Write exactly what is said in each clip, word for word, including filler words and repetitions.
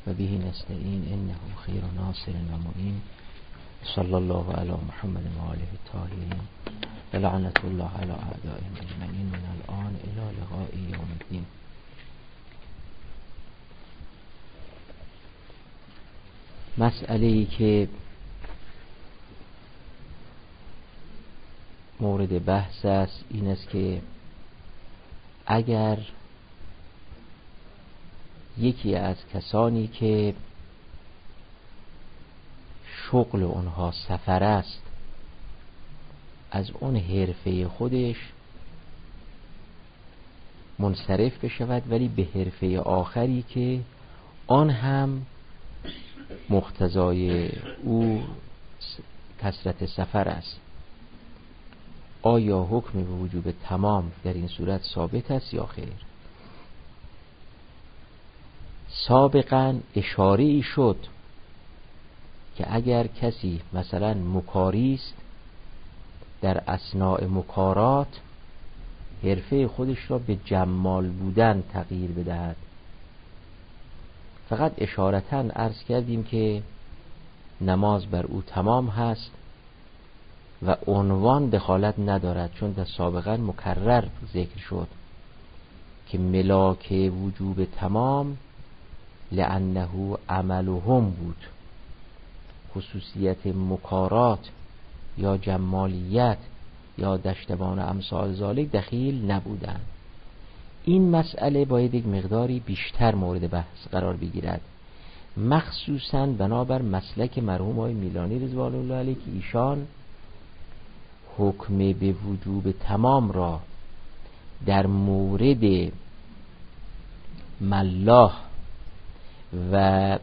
و به نستعین انه خیر ناصر و معین. صلی الله علی محمد و آله الطاهرین و لعنت الله علی اعدائهم اجمعین من الان الی لقاء یوم الدین. مسئله ای که مورد بحث است این است که اگر یکی از کسانی که شغل اونها سفر است از اون حرفه خودش منصرف بشود ولی به حرفه آخری که آن هم مقتضای او کثرت سفر است، آیا حکم به وجوب تمام در این صورت ثابت است یا خیر؟ سابقا اشاره ای شد که اگر کسی مثلا مکاری است در اثناء مکارات حرفه خودش را به جمال بودن تغییر بدهد. فقط اشارتاً عرض کردیم که نماز بر او تمام هست و عنوان دخالت ندارد، چون در سابقا مکرر ذکر شد که ملاک وجوب تمام لأنه عملهم بود. خصوصیت مکارات یا جمالیت یا دشتبان امثال ذالک دخیل نبودند. این مسئله باید یک مقداری بیشتر مورد بحث قرار بگیرد، مخصوصاً بنابر مسلک مرحوم آقای میلانی رضوان الله علیه که ایشان حکم به وجوب تمام را در مورد ملاح و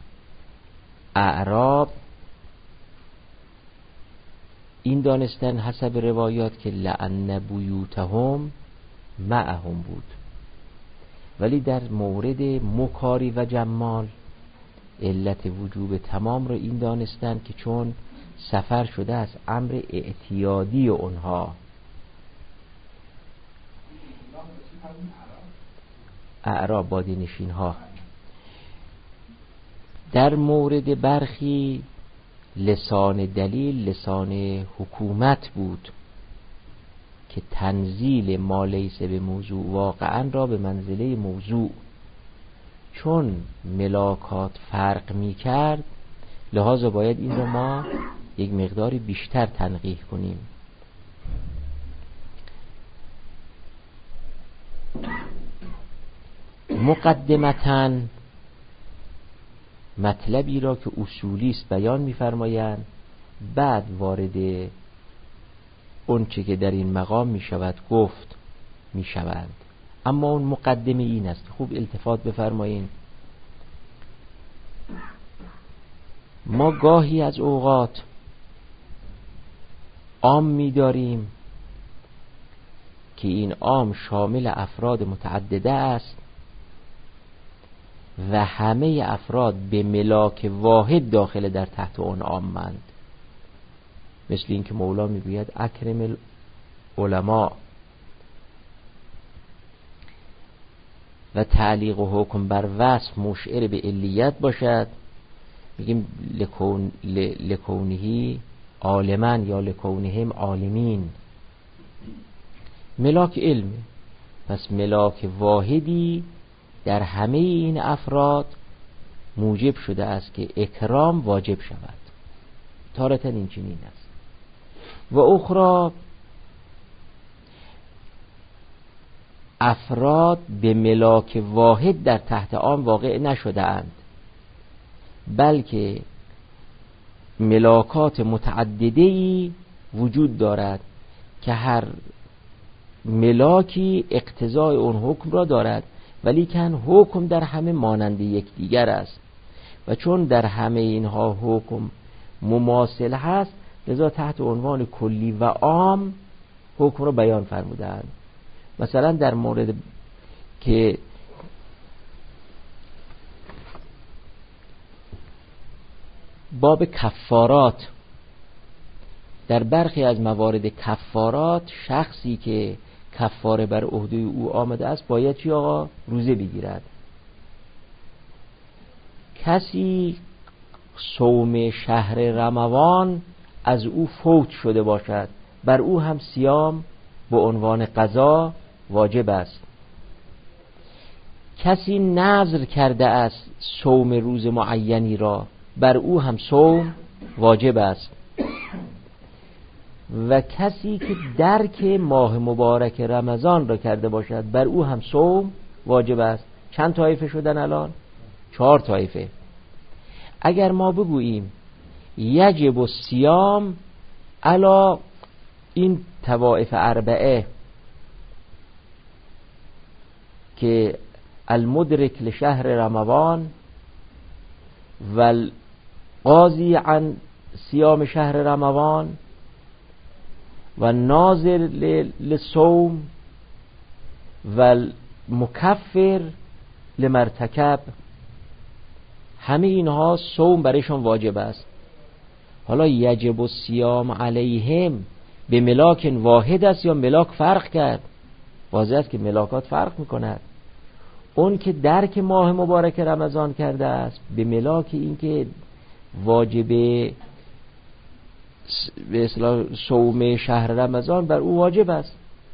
اعراب این دانستن حسب روایات که لأن بیوتهم معهم بود، ولی در مورد مکاری و جمال علت وجوب تمام را این دانستن که چون سفر شده از امر اعتیادی اونها. اعراب بادی نشین ها. در مورد برخی لسان دلیل لسان حکومت بود که تنزیل ما لیس به موضوع واقعا را به منزله موضوع، چون ملاکات فرق می کرد لحاظا باید این را ما یک مقداری بیشتر تنقیح کنیم. مقدمتاً مطلبی را که اصولی است بیان می‌فرمایند، بعد وارد اون چه که در این مقام می شود گفت می شود. اما اون مقدمه این است، خوب التفات بفرمایید. ما گاهی از اوقات عام می داریم که این عام شامل افراد متعدده است و همه افراد به ملاک واحد داخل در تحت اون عامند، مثل این که مولا میگوید اکرم العلماء و تعلیق و حکم بر وصف مشعر به علیت باشد، میگیم لکون لکونهی عالمن یا لکونهم عالمین. ملاک علم، پس ملاک واحدی در همه این افراد موجب شده است که اکرام واجب شود. تارتاً این چنین است. و اخرى افراد به ملاک واحد در تحت آن واقع نشده اند، بلکه ملاکات متعدده‌ای وجود دارد که هر ملاکی اقتضای اون حکم را دارد، ولی کن حکم در همه مانند یکدیگر است و چون در همه اینها حکم مماثل هست لذا تحت عنوان کلی و عام حکم را بیان فرمودند. مثلا در مورد که باب کفارات، در برخی از موارد کفارات شخصی که کفاره بر عهده او آمده است باید چی آقا؟ روزه بگیرد. کسی صوم شهر رمضان از او فوت شده باشد، بر او هم صیام به عنوان قضا واجب است. کسی نذر کرده است صوم روز معینی را، بر او هم صوم واجب است. و کسی که درک ماه مبارک رمضان را کرده باشد، بر او هم صوم واجب است. چند طایفه شدن الان؟ چهار طایفه. اگر ما بگوییم یجب الصیام علی این طوائف اربعه که المدرک لشهر رمضان و القاضی عن صیام شهر رمضان و ناظر للصوم و مکفر لمرتکب، همه اینها صوم برایشان واجب است. حالا یجب الصیام علیهم به ملاک واحد است یا ملاک فرق کرد؟ واضح است که ملاکات فرق میکند. اون که درک ماه مبارک رمضان کرده است به ملاک این که واجب به اصطلاح صوم شهر رمضان بر او واجب است.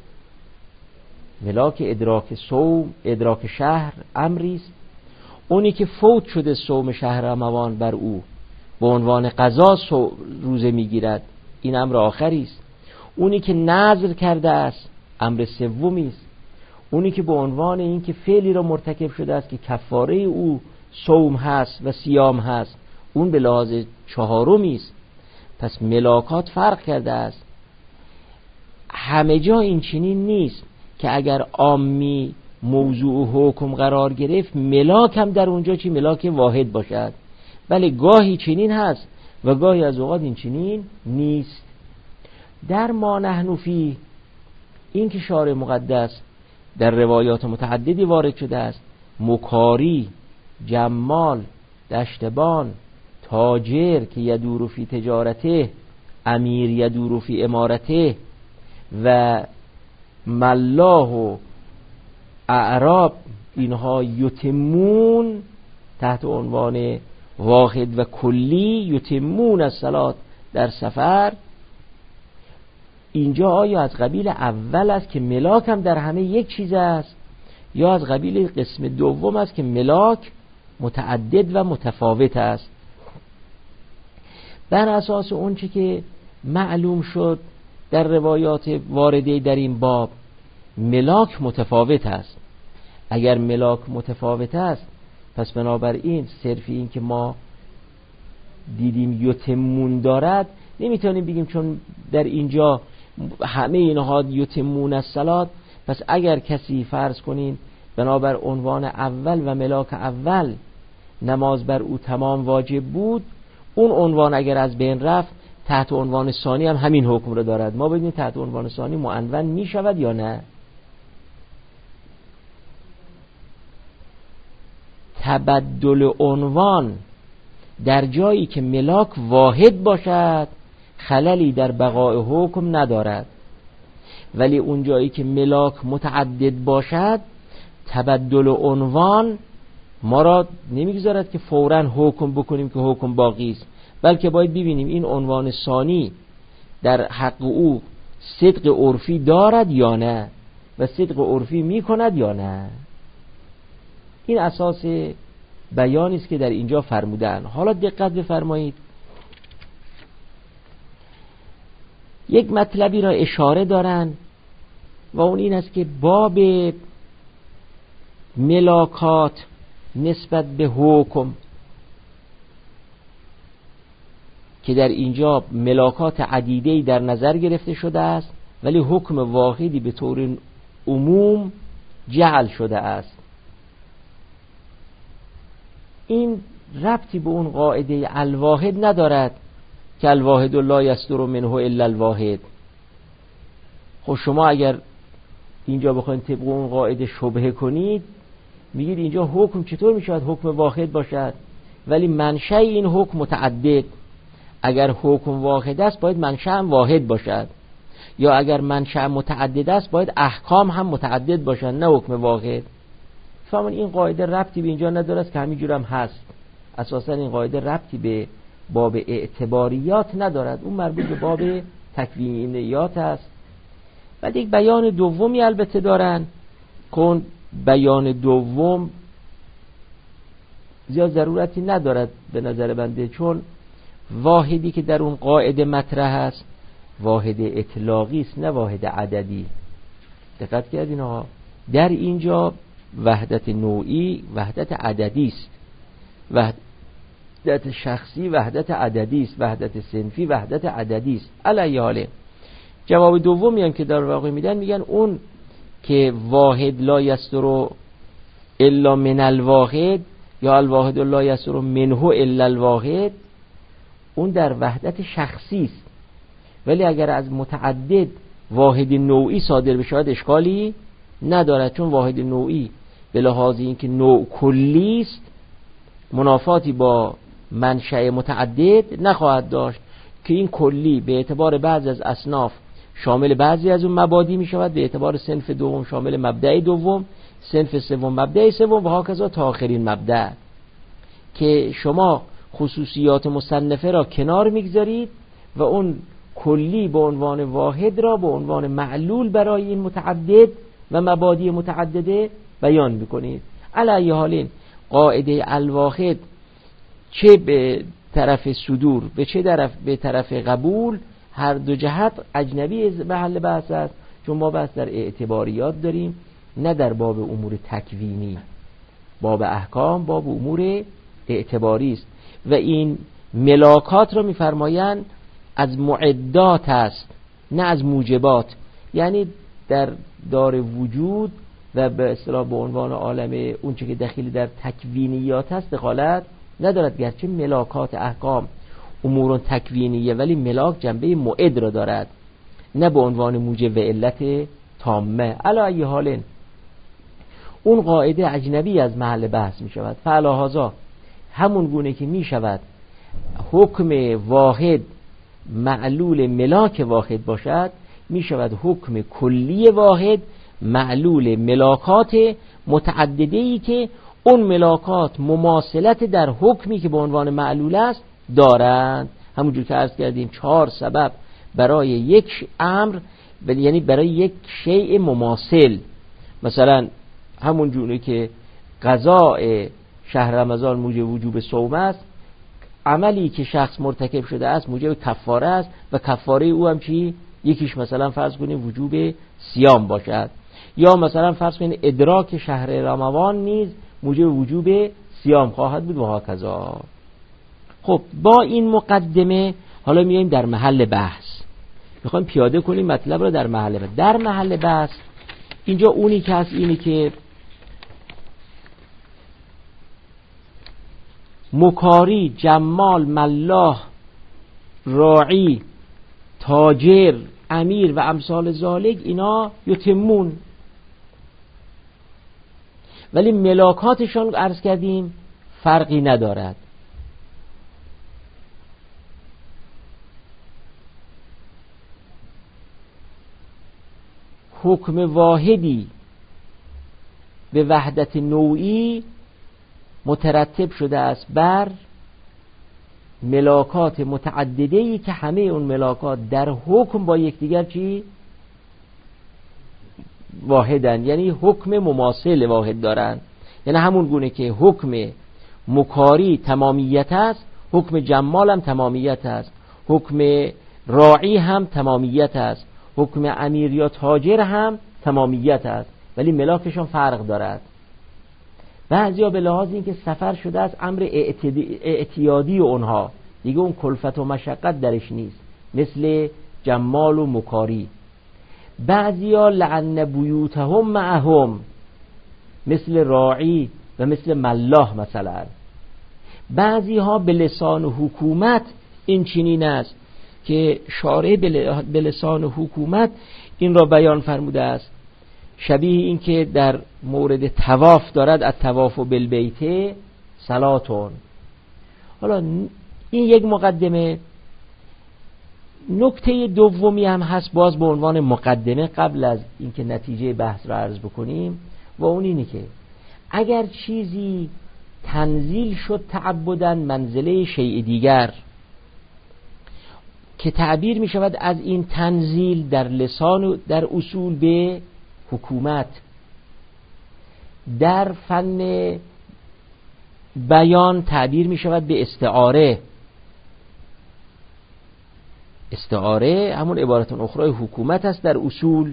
ملاک ادراک صوم، ادراک شهر امری است. اونی که فوت شده صوم شهر رمضان بر او به عنوان قضا روزه میگیرد، این امر آخری است. اونی که نذر کرده است امر سومی است. اونی که به عنوان این که فعلی را مرتکب شده است که کفاره او صوم هست و صیام هست، اون به لحاظ چهارمی است. پس ملاکات فرق کرده است. همه جا این چنین نیست که اگر عامی موضوع حکم قرار گرفت ملاک هم در اونجا چی ملاک واحد باشد. بله گاهی چنین هست و گاهی از اوقات این چنین نیست. در ما نحن فی این که شارع مقدس در روایات متعددی وارد شده است، مکاری، جمال، دشتبان، تاجر که یدور فی تجارته، امیر یدور فی امارته و ملاح و اعراب، اینها یتمون تحت عنوان واحد و کلی یتمون الصلاة در سفر. اینجا آیا از قبیل اول است که ملاک هم در همه یک چیز است یا از قبیل قسم دوم است که ملاک متعدد و متفاوت است؟ بر اساس اون چی که معلوم شد در روایات وارده در این باب، ملاک متفاوت است. اگر ملاک متفاوت است پس بنابراین صرف این که ما دیدیم یتمون دارد نمیتونیم بگیم چون در اینجا همه اینها یتمون الصلاة، پس اگر کسی فرض کنین بنابر عنوان اول و ملاک اول نماز بر او تمام واجب بود، اون عنوان اگر از بین رفت تحت عنوان ثانی هم همین حکم رو دارد. ما ببینیم تحت عنوان ثانی معنون می شود یا نه. تبدل عنوان در جایی که ملاک واحد باشد خللی در بقای حکم ندارد، ولی اون جایی که ملاک متعدد باشد تبدل عنوان ما را نمیگذارد که فوراً حکم بکنیم که حکم باقی است، بلکه باید ببینیم این عنوان ثانی در حق او صدق عرفی دارد یا نه و صدق عرفی میکند یا نه. این اساس بیانی است که در اینجا فرمودن. حالا دقت بفرمایید، یک مطلبی را اشاره دارن و اون این است که باب ملاکات نسبت به حکم که در اینجا ملاکات عدیده‌ای در نظر گرفته شده است ولی حکم واحدی به طور عموم جعل شده است. این ربطی به اون قاعده الواحد ندارد که الواحد لا یصدر منه الا الواحد. خب شما اگر اینجا بخواید طبق اون قاعده شبهه کنید میگید اینجا حکم چطور میشود حکم واحد باشد ولی منشأ این حکم متعدد؟ اگر حکم واحد است باید منشأ هم واحد باشد، یا اگر منشأ متعدد است باید احکام هم متعدد باشند نه حکم واحد. فهمون این قاعده ربطی به اینجا نداره است که همینجور هم هست. اساسا این قاعده ربطی به باب اعتباریات ندارد، اون مربوط به باب تکوینیات است. بعد یک بیان دومی البته دارن که بیان دوم زیاد ضرورتی ندارد به نظر بنده، چون واحدی که در اون قاعده مطرح است واحد اطلاقی است نه واحد عددی. دقت کردین ها، در اینجا وحدت نوعی وحدت عددی است، وحدت شخصی وحدت عددی است، وحدت صنفی وحدت عددی است. علی حاله جواب دومی هم که در واقع میدن، میگن اون که واحد لا یستر الا من الواحد یا الواحد لا یستر منه الا الواحد، اون در وحدت شخصی است، ولی اگر از متعدد واحد نوعی صادر بشه اشکالی ندارد، چون واحد نوعی به لحاظ اینکه نوع کلی است منافاتی با منشأ متعدد نخواهد داشت که این کلی به اعتبار بعضی از اصناف شامل بعضی از اون مبادی می شود، به اعتبار صنف دوم شامل مبدأ دوم، صنف سوم مبدأ سوم و هاکذا تا آخرین مبدأ، که شما خصوصیات مصنفه را کنار میگذارید و اون کلی به عنوان واحد را به عنوان معلول برای این متعدد و مبادی متعدده بیان میکنید. علی حالین قاعده الواحد چه به طرف صدور به چه طرف به طرف قبول، هر دو جهت اجنبی محل بحث است، چون ما بحث در اعتباریات داریم نه در باب امور تکوینی. باب احکام باب امور اعتباری است و این ملاکات را میفرمایند از معدات است نه از موجبات، یعنی در دار وجود و به اصطلاح به عنوان عالم اون چه که دخیل در تکوینیات است دخالت ندارد، گرچه ملاکات احکام امور تکوینیه ولی ملاک جنبه معد را دارد نه به عنوان موجب و علت تامه. علی ای حال اون قاعده اجنبی از محل بحث می شود. فعلا همون گونه که می شود حکم واحد معلول ملاک واحد باشد، می شود حکم کلی واحد معلول ملاکات متعدده‌ای که اون ملاکات مماثلت در حکمی که به عنوان معلول است دارند. همونجور که عرض کردیم چهار سبب برای یک امر، یعنی برای یک شیء مماثل، مثلا همون جوری که قضاء شهر رمضان موجب وجوب صوم است، عملی که شخص مرتکب شده است موجب کفاره است و کفاره او هم چی؟ یکیش مثلا فرض کنیم وجوب صیام باشد، یا مثلا فرض کنیم ادراک شهر رمضان نیز موجب وجوب صیام خواهد بود و هاکذا. خب با این مقدمه حالا میایم در محل بحث، میخوایم پیاده کنیم مطلب رو در محل بحث. در محل بحث اینجا اونی که هست اینی که مکاری، جمال، ملاح، راعی، تاجر، امیر و امثال ذالک اینا یتمون، ولی ملاکاتشان عرض کردیم فرقی ندارد. حکم واحدی به وحدت نوعی مترتب شده است بر ملاکات متعدده‌ای که همه اون ملاکات در حکم با یکدیگر چی؟ واحدن، یعنی حکم مماثل واحد دارن. یعنی همون گونه که حکم مکاری تمامیت است، حکم جمال هم تمامیت است، حکم راعی هم تمامیت است، حکم امیر یا تاجر هم تمامیت است، ولی ملاکشان فرق دارد. بعضیا به لحاظ اینکه سفر شده است امر اعتیادی اونها دیگه اون کلفت و مشقت درش نیست، مثل جمال و مکاری. بعضیا لعن بیوتهم معهم، مثل راعی و مثل ملاح مثلا. بعضی ها به لسان حکومت این چنین است که شارع به لسان حکومت این را بیان فرموده است، شبیه این که در مورد طواف دارد الطواف بالبیت صلاتون. حالا این یک مقدمه. نکته دومی هم هست باز به عنوان مقدمه قبل از اینکه نتیجه بحث را عرض بکنیم، و اون اینه که اگر چیزی تنزیل شد تعبداً منزله شیء دیگر که تعبیر می شود از این تنزیل در لسان و در اصول به حکومت. در فن بیان تعبیر می شود به استعاره. استعاره همون عبارت اخرى حکومت است در اصول.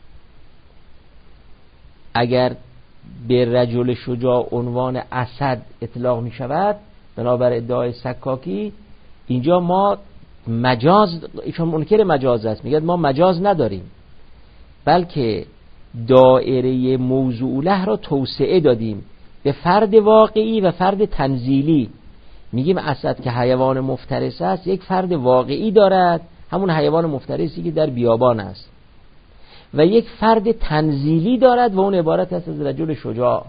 اگر به رجل شجاع عنوان اسد اطلاق می شود بنابر ادعای سکاکی، اینجا ما مجاز، ایشون منکر مجاز است، میگه ما مجاز نداریم بلکه دایره موضوع له را توسعه دادیم به فرد واقعی و فرد تنزیلی. میگیم اسد که حیوان مفترس است یک فرد واقعی دارد، همون حیوان مفترسی که در بیابان است، و یک فرد تنزیلی دارد و اون عبارت است از رجل شجاع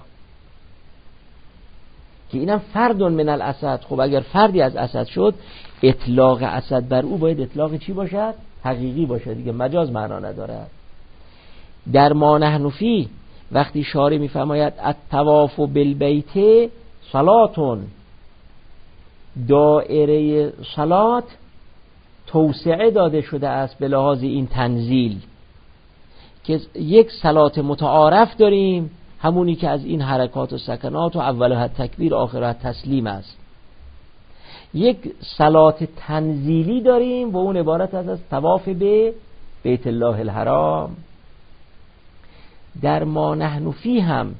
که اینم فرد من الاسد. خب اگر فردی از اسد شد اطلاق اسد بر او باید اطلاق چی باشد؟ حقیقی باشد دیگه، مجاز معنا ندارد. در ما نحن فیه وقتی شارع میفرماید الطواف بالبیت صلاتون، دایره صلات توسعه داده شده است به لحاظ این تنزیل که یک صلات متعارف داریم، همونی که از این حرکات و سکنات و اولها تکبیر آخرها تسلیم است. یک صلات تنزیلی داریم و اون عبارت است از طواف به بیت الله الحرام. در ما نحن فیه هم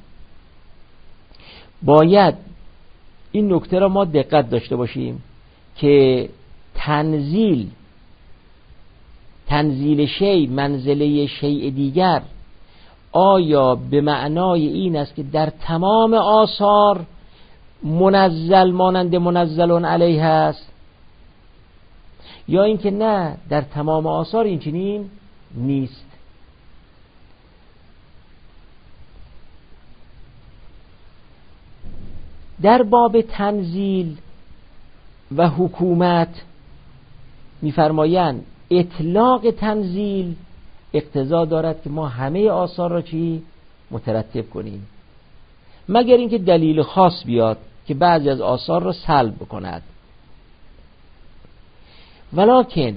باید این نکته را ما دقت داشته باشیم که تنزیل تنزیل شیء منزله شیء دیگر آیا به معنای این است که در تمام آثار منزل مانند منزلون علیه است، یا اینکه نه در تمام آثار این چنین نیست. در باب تنزیل و حکومت می‌فرمایند اطلاق تنزیل اقتضا دارد که ما همه آثار را چی مترتب کنیم، مگر اینکه دلیل خاص بیاد که بعضی از آثار را سلب بکند. ولکن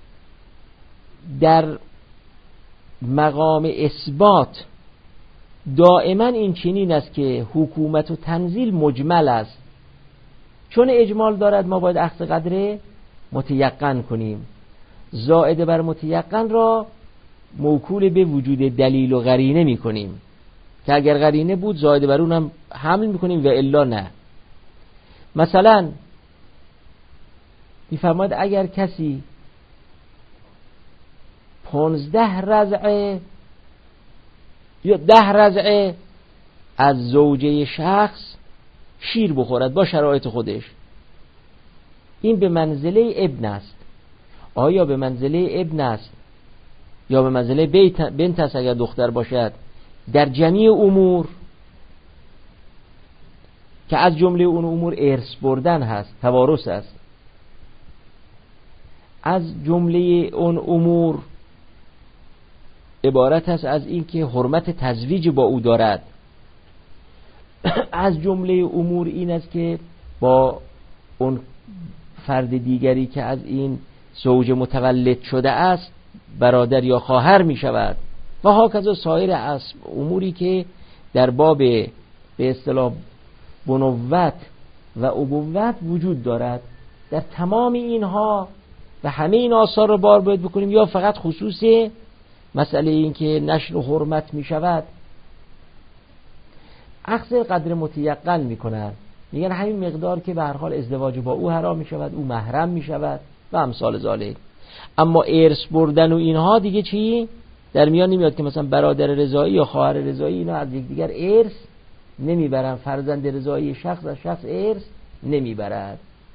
در مقام اثبات دائما این چنین است که حکومت و تنزیل مجمل است، چون اجمال دارد ما باید اخذ قدر متیقن کنیم. زائد بر متیقن را موکول به وجود دلیل و قرینه می کنیم که اگر قرینه بود زائد بر اون هم حمل می کنیم و الا نه. مثلا می‌فرماید اگر کسی پانزده رضعه یا ده رضعه از زوجه شخص شیر بخورد با شرایط خودش، این به منزله ابن است. آیا به منزله ابن است یا به منزله بنت است اگر دختر باشد؟ در جمیع امور که از جمله اون امور ارث بردن هست، توارث است، از جمله اون امور عبارت است از این که حرمت تزویج با او دارد، از جمله امور این است که با اون فرد دیگری که از این زوج متولد شده است برادر یا خواهر می شود و هاکذا سایر اموری که در باب به اصطلاح بنوت و ابوت وجود دارد. در تمام اینها و همه این آثار رو بار باید بکنیم یا فقط خصوص مسئله این که نشر و حرمت می شود اخذ قدر متیقن می کنن، میگن همین مقدار که به هر حال ازدواج با او حرام می شود، او محرم می شود و امثال ذالک. اما ارث بردن و اینها دیگه چی در میان نمیاد که مثلا برادر رضایی یا خواهر رضایی اینا از یکدیگر ارث نمیبرن، فرزند رضایی شخص از شخص ارث نمیبرد.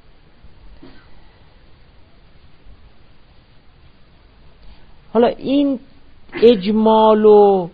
حالا این اجمال و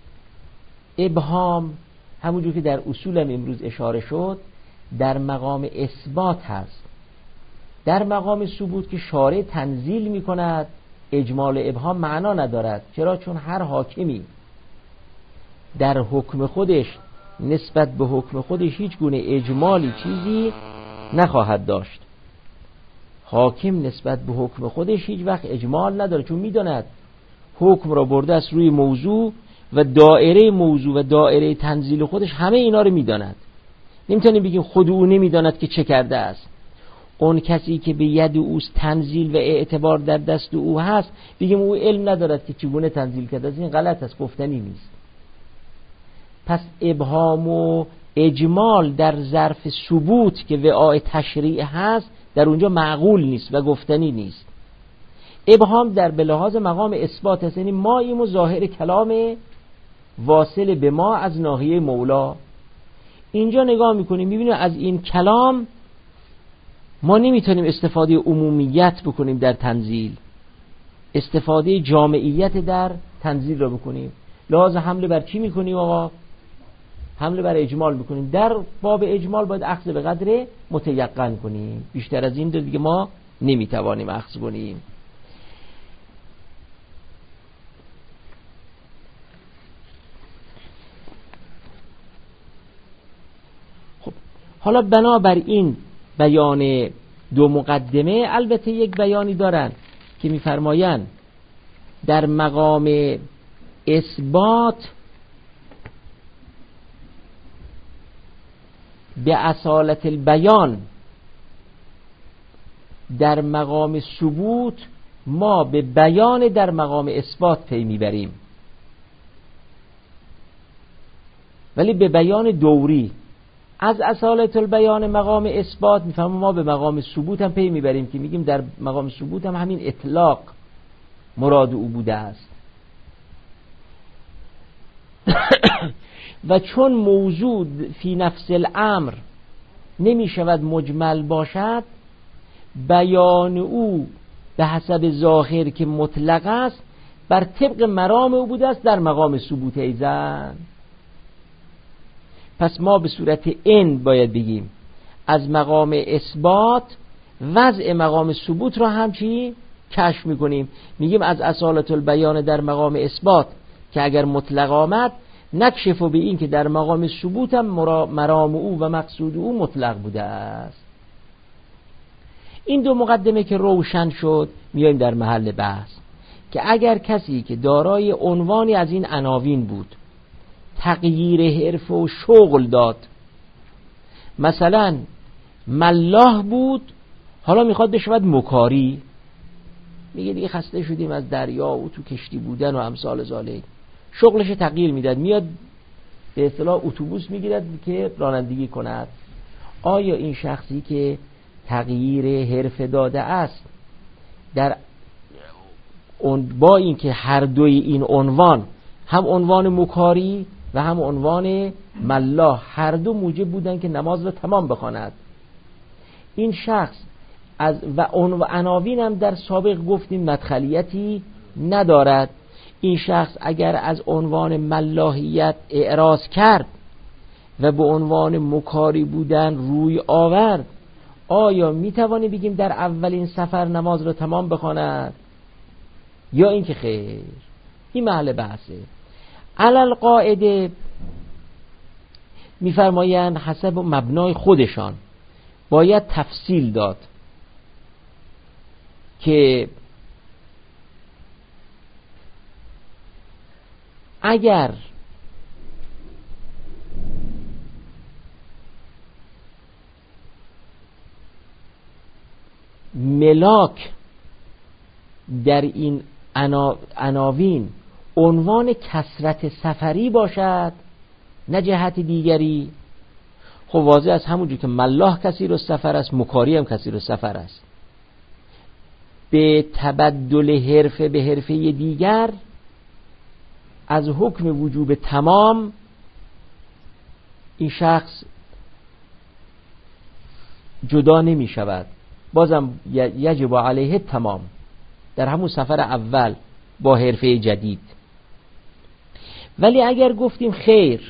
ابهام همونجور که در اصول هم امروز اشاره شد در مقام اثبات هست. در مقام ثبوت که شارع تنزیل می کند اجمال و ابهام معنا ندارد. چرا؟ چون هر حاکمی در حکم خودش نسبت به حکم خودش هیچ گونه اجمالی چیزی نخواهد داشت. حاکم نسبت به حکم خودش هیچ وقت اجمال نداره، چون میداند حکم را برده است روی موضوع و دایره موضوع و دایره تنزیل خودش، همه اینا رو میداند. نمیتونیم بگیم خود او نمیداند که چه کرده است. اون کسی که به ید اوست تنزیل و اعتبار در دست او هست، بگیم او علم ندارد که چگونه تنزیل کرده است، این غلط است، گفتنی نیست. پس ابهام و اجمال در ظرف ثبوت که وعاء تشریع هست در اونجا معقول نیست و گفتنی نیست. ابهام در به لحاظ مقام اثبات هست، یعنی ما ایم و ظاهر کلام واصل به ما از ناحیه مولا. اینجا نگاه میکنیم میبینیم از این کلام ما نمیتونیم استفاده عمومیت بکنیم در تنزیل، استفاده جامعیت در تنزیل را بکنیم. لحاظ حمله بر چی میکنیم آقا؟ حمله بر اجمال بکنیم. در باب اجمال باید اخذ به قدر متیقن کنیم، بیشتر از این دیگه ما نمیتوانیم اخذ کنیم. خب حالا بنابر این بیان دو مقدمه البته یک بیانی دارن که میفرمایند در مقام اثبات به اصالت البیان، در مقام ثبوت ما به بیان در مقام اثبات پی میبریم، ولی به بیان دوری. از اصالت البیان مقام اثبات میفهمیم ما به مقام ثبوت هم پی میبریم که میگیم در مقام ثبوت هم همین اطلاق مراد او بوده است. و چون موجود فی نفس الامر نمی شود مجمل باشد، بیان او به حسب ظاهر که مطلق است بر طبق مرام او بوده است در مقام ثبوت ایزن. پس ما به صورت ان باید بگیم از مقام اثبات وضع مقام ثبوت را همچی کشف میکنیم، میگیم از اصالت البیان در مقام اثبات که اگر مطلق آمد نکشف به این که در مقام ثبوت هم مرام او و مقصود او مطلق بوده است. این دو مقدمه که روشن شد، میایم در محل بحث که اگر کسی که دارای عنوانی از این عناوین بود تغییر حرف و شغل داد، مثلا ملاح بود حالا میخواد بشود مکاری، میگه دیگه خسته شدیم از دریا و تو کشتی بودن و امثال ذالک، شغلش تغییر میداد، میاد به اصطلاح اتوبوس میگیرد که رانندگی کند. آیا این شخصی که تغییر حرفه داده است در با این که هر دوی این عنوان، هم عنوان مکاری و هم عنوان ملاح، هر دو موجب بودن که نماز رو تمام بخواند، این شخص از و عناوین هم در سابق گفتیم مدخلیتی ندارد، این شخص اگر از عنوان ملاحیت اعراض کرد و به عنوان مکاری بودن روی آورد، آیا میتوانی بگیم در اولین سفر نماز را تمام بخواند یا اینکه خیر؟ این محل بحثه. علل قاعده میفرمایند حسب مبنای خودشان باید تفصیل داد که اگر ملاک در این عناوین عنوان کثرت سفری باشد نه جهت دیگری، خب واضح از همونجور که ملاح کثیر السفر است، مکاری هم کثیر السفر است. به تبدل حرفه به حرفه دیگر از حکم وجوب تمام این شخص جدا نمی شود، بازم یجب علیه تمام در همون سفر اول با حرفه جدید. ولی اگر گفتیم خیر،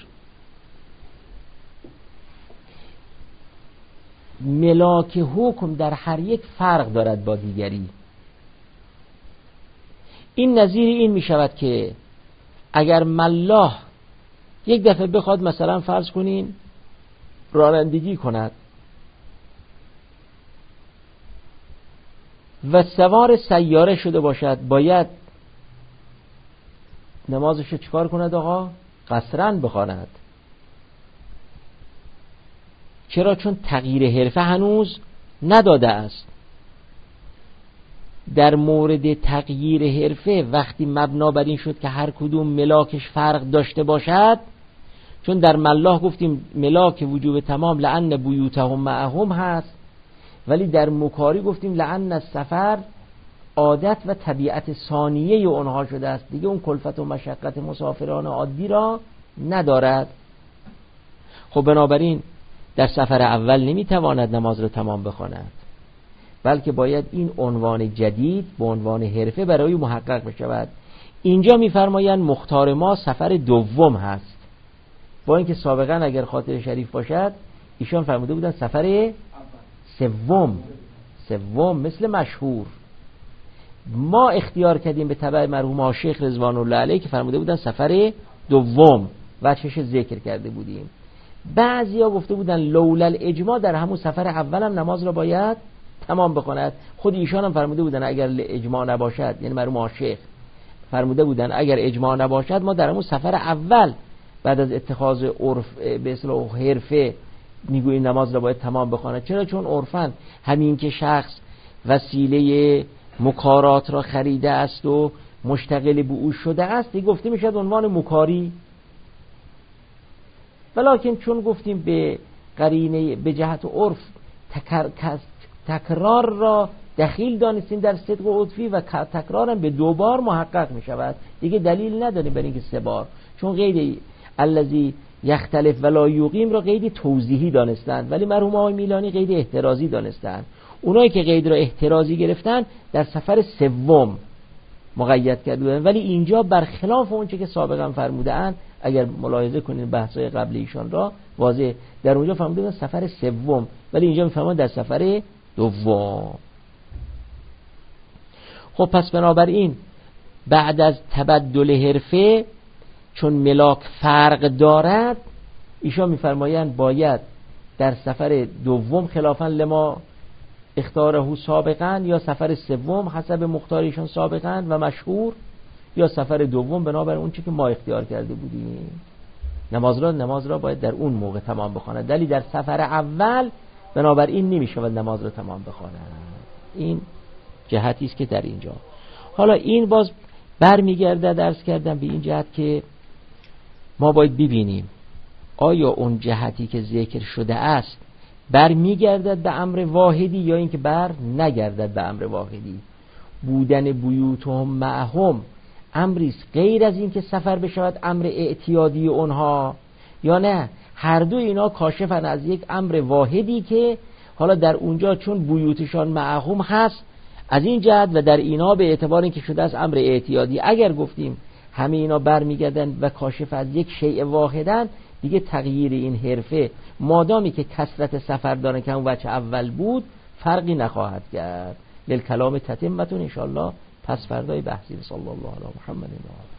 ملاک حکم در هر یک فرق دارد با دیگری، این نظیر این می شود که اگر ملاح یک دفعه بخواد مثلا فرض کنین رانندگی کند و سوار سیاره شده باشد، باید نمازش رو چیکار کند آقا؟ قصراً بخواند. چرا؟ چون تغییر حرفه هنوز نداده است. در مورد تغییر حرفه وقتی مبنا بر این شد که هر کدوم ملاکش فرق داشته باشد، چون در ملاح گفتیم ملاک وجوب تمام لعن بیوتهم معهم هست، ولی در مکاری گفتیم لعن السفر عادت و طبیعت ثانیه اونها شده است، دیگه اون کلفت و مشقت مسافران عادی را ندارد. خب بنابراین در سفر اول نمیتواند نماز را تمام بخواند، بلکه باید این عنوان جدید به عنوان حرفه برای محقق بشود. اینجا میفرمایند مختار ما سفر دوم هست، با اینکه سابقا اگر خاطر شریف باشد ایشان فرموده بودن سفر سوم. سوم مثل مشهور. ما اختیار کردیم به تبع مرحوم شیخ رضوان الله علیه که فرموده بودن سفر دوم و چش ذکر کرده بودیم. بعضیا گفته بودن لولا الاجماع در همون سفر اول هم نماز را باید تمام بکند. خود ایشان هم فرموده بودن اگر اجماع نباشد، یعنی مرحوم شیخ فرموده بودن اگر اجماع نباشد ما در همون سفر اول بعد از اتخاذ عرف به اصطلاح حرفه میگوییم نماز را باید تمام بخواند. چرا؟ چون عرفاً همین که شخص وسیله مکارات را خریده است و مشتغل به او شده است دیگه گفته میشد عنوان مکاری. ولیکن چون گفتیم به قرینه به جهت عرف تکر... تکرار را دخیل دانستیم در صدق و عطفی و تکرار هم به دو بار محقق می شود، دیگه دلیل نداریم برای اینکه سه بار، چون قید الذی یختلف ولا یقیم را قید توضیحی دانستند، ولی مرحوم آقای میلانی قید احترازی دانستند. اونایی که قید را احترازی گرفتن در سفر سوم مقید کردن، ولی اینجا برخلاف اون چه که سابقا فرمودند، اگر ملاحظه کنید بحث‌های قبل ایشان را واضح در اونجا فرمودن سفر سوم، ولی اینجا میفرمایند در سفر دوم. خب پس بنابراین بعد از تبدل حرفه چون ملاک فرق دارد ایشان میفرمایند باید در سفر دوم خلافاً لما اختاره سابقاً یا سفر سوم حسب مختار ایشان سابقاً و مشهور یا سفر دوم بنابر اون چی که ما اختیار کرده بودیم. نماز را نماز را باید در اون موقع تمام بخواند، ولی در سفر اول بنابراین نمیشود نماز را تمام بخواند. این جهتی است که در اینجا. حالا این باز برمیگرده درس کردم به این جهت که ما باید ببینیم آیا اون جهتی که ذکر شده است برمیگردد به امر واحدی یا اینکه بر نگردد به امر واحدی. بودن بیوتهم معهم امریست غیر از این که سفر بشود امر اعتیادی اونها، یا نه هر دو اینا کاشفن از یک امر واحدی که حالا در اونجا چون بیوتشان معهم هست از این جهت و در اینا به اعتبار اینکه شده از امر اعتیادی اگر گفتیم همه اینا برمیگردن و کاشف از یک شیء واحدن، دیگه تغییر این حرفه مادامی که کثرت سفر دارن که اون وجه اول بود فرقی نخواهد کرد. للکلام تتمتون ان شاء الله پس فردای بحثی. صلی الله علی محمد و